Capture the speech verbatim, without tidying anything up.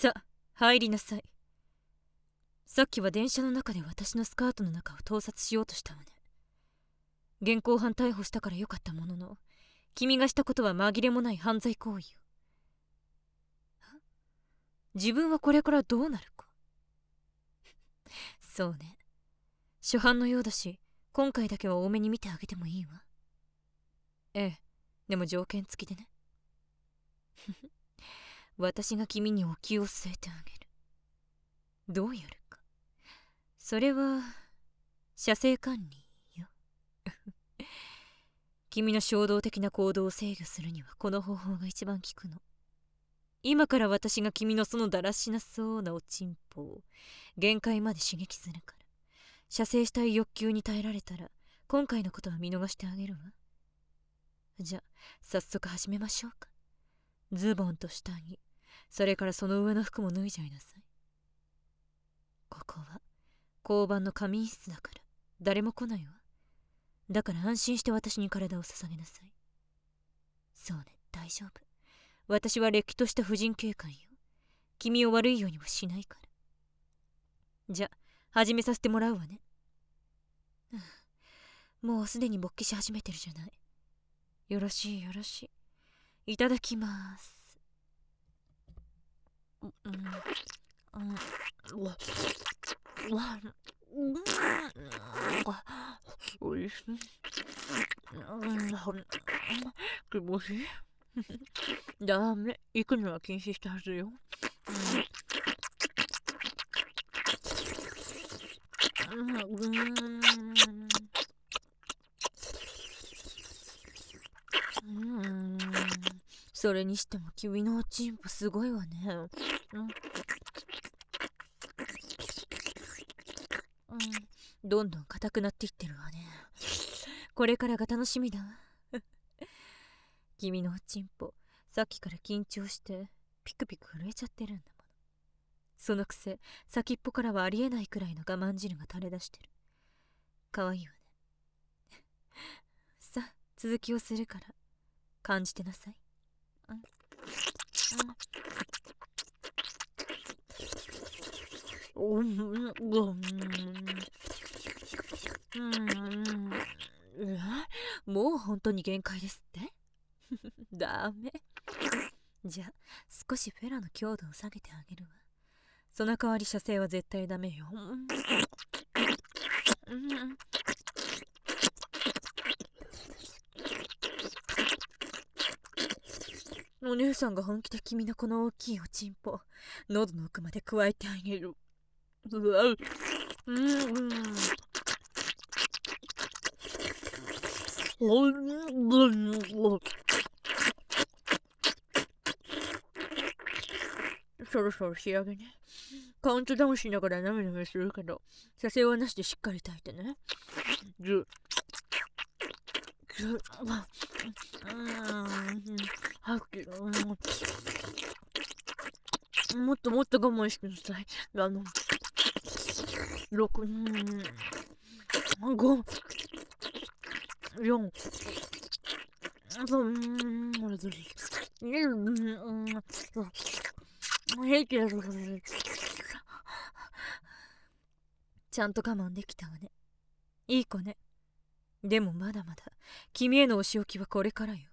さあ、入りなさい。さっきは電車の中で私のスカートの中を盗撮しようとしたわね。現行犯逮捕したからよかったものの、君がしたことは紛れもない犯罪行為よ。自分はこれからどうなるか。そうね。初犯のようだし、今回だけは多めに見てあげてもいいわ。ええ、でも条件付きでね。私が君にお気を据えてあげる。どうやるか。それは車制管理よ。君の衝動的な行動を制御するにはこの方法が一番効くの。今から私が君のそのだらしなそうなおちんぽを限界まで刺激するから、射精したい欲求に耐えられたら今回のことは見逃してあげるわ。じゃあ早速始めましょうか。ズボンと下着、それからその上の服も脱いじゃいなさい。ここは交番の仮眠室だから誰も来ないわ。だから安心して私に体を捧げなさい。そうね、大丈夫。私はれっきとした婦人警官よ。君を悪いようにはしないから。じゃあ始めさせてもらうわね。もうすでに勃起し始めてるじゃない。よろしいよろしい。いただきます。うんうんうんうわうわおいしい。気持ちいい。ダメ、行くのは禁止したはずよ。うん、それにしても君のおちんぽすごいわね。うんうん、どんどん硬くなっていってるわね。これからが楽しみだわ。君のおちんぽ、さっきから緊張してピクピク震えちゃってるんだもの。そのくせ先っぽからはありえないくらいの我慢汁が垂れ出してる。かわいいわね。さあ続きをするから感じてなさい。うんうんうんうん、もう本当に限界ですって。ダメ。じゃあ少しフェラの強度を下げてあげるわ。その代わり射精は絶対ダメよ。お姉さんが本気で君のこの大きいおちんぽ喉の奥まで加えてあげる。うわううんうんそろそろ仕上げね。カウントダウンしながらなめなめするけど、射精はなしでしっかり炊いてね。ずずうんもっともっと我慢してください。あのろく、ご、よん、ちゃんと我慢できたわね。いい子ね。でもまだまだ君へのお仕置きはこれからよ。